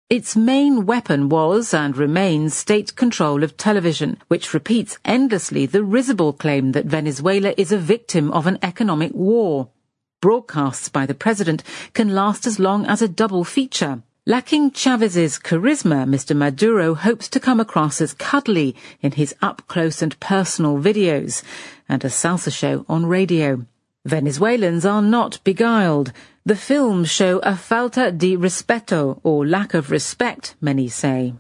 Its main weapon was and remains state control of television, which repeats endlessly the risible claim that Venezuela is a victim of an economic war. Broadcasts by the president can last as long as a double feature. Lacking Chávez's charisma, Mr. Maduro hopes to come across as cuddly in his up-close and personal videos and a salsa show on radio. Venezuelans are not beguiled. The films show a falta de respeto, or lack of respect, many say.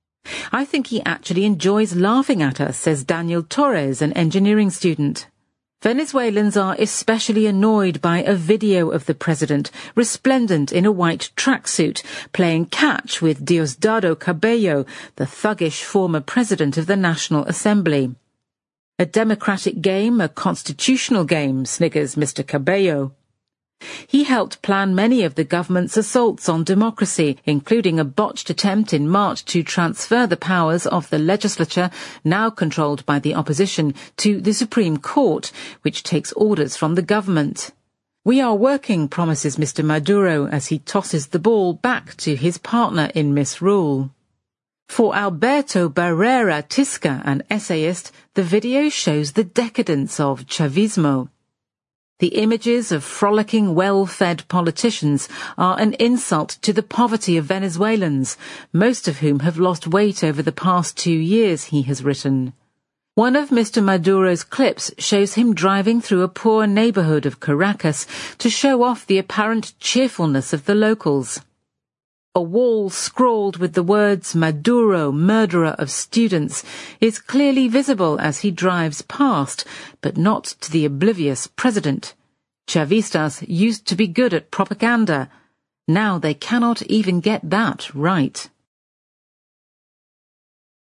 I think he actually enjoys laughing at us, says Daniel Torres, an engineering student. Venezuelans are especially annoyed by a video of the president, resplendent in a white tracksuit, playing catch with Diosdado Cabello, the thuggish former president of the National Assembly. A democratic game, a constitutional game, sniggers Mr. Cabello. He helped plan many of the government's assaults on democracy, including a botched attempt in March to transfer the powers of the legislature, now controlled by the opposition, to the Supreme Court, which takes orders from the government. We are working, promises Mr. Maduro as he tosses the ball back to his partner in misrule. For Alberto Barrera Tisca, an essayist, the video shows the decadence of Chavismo. The images of frolicking, well-fed politicians are an insult to the poverty of Venezuelans, most of whom have lost weight over the past 2 years, he has written. One of Mr. Maduro's clips shows him driving through a poor neighborhood of Caracas to show off the apparent cheerfulness of the locals. A wall scrawled with the words Maduro, murderer of students, is clearly visible as he drives past, but not to the oblivious president. Chavistas used to be good at propaganda. Now they cannot even get that right.